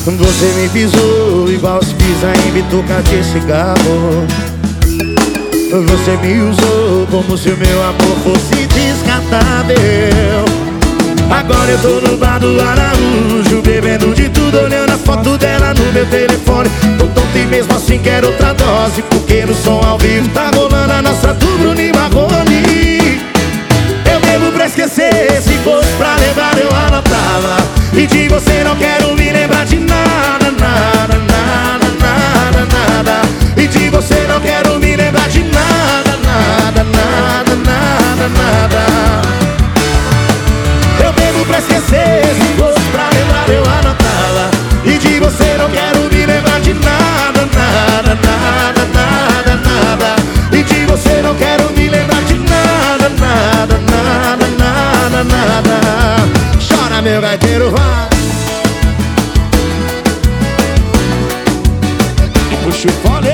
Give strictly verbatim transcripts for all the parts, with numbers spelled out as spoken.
Você me pisou igual se pisa em bituca de cigarro. Você me usou como se o meu amor fosse descartável. Agora eu tô no bar do Araújo, bebendo de tudo, olhando a foto dela no meu telefone. Tô tonto e mesmo assim quero outra dose, porque no som ao vivo tá rolando a nossa do Bruno e Marrone. Eu bebo pra esquecer, se fosse pra lembrar eu anotava. E de você não quero me lembrar de nada, nada, nada, nada, nada. E de você não quero me lembrar de nada, nada, nada, nada, nada. Eu bebo pra esquecer, se fosse pra lembrar eu anotava. E de você não quero me lembrar de nada, nada, nada, nada, nada. E de você não quero me lembrar de nada, nada, nada, nada, nada. Chora, meu gaiteiro, vai. Puxa o fole.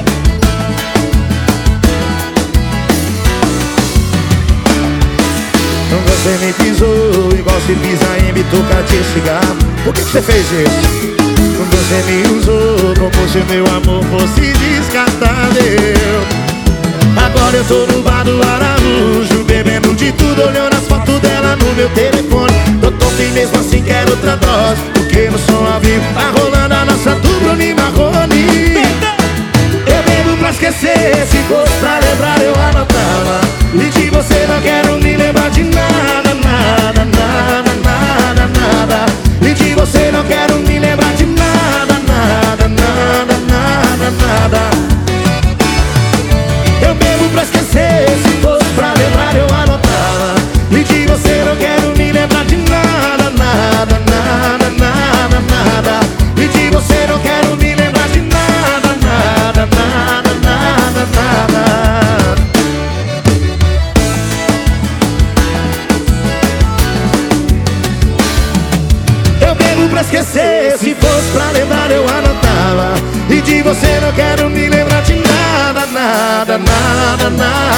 Você me pisou igual se pisa em bituca de cigarro. Por que que você fez isso? Você me usou como se meu amor fosse descartável. Agora eu tô no bar do Araújo, bebendo de tudo, olhando as fotos dela no meu telefone. Tô tonto e mesmo assim quero outra dose, porque no som ao vivo tá rolando a nossa do Bruno e Marrone. Eu bebo pra esquecer, se fosse pra lembrar eu anotava. E de você não quero me lembrar de nada, nada, nada, nada, nada. E de você não quero me lembrar de nada, nada, nada, nada, nada. Eu bebo pra esquecer, se fosse pra lembrar eu anotava. E de você não quero me lembrar de nada, nada, nada, nada, nada. E de você não quero me lembrar de nada, nada, nada, nada, nada. Eu bebo pra esquecer, se fosse pra lembrar eu anotava. E de você não quero me lembrar de nada, nada, nada, nada.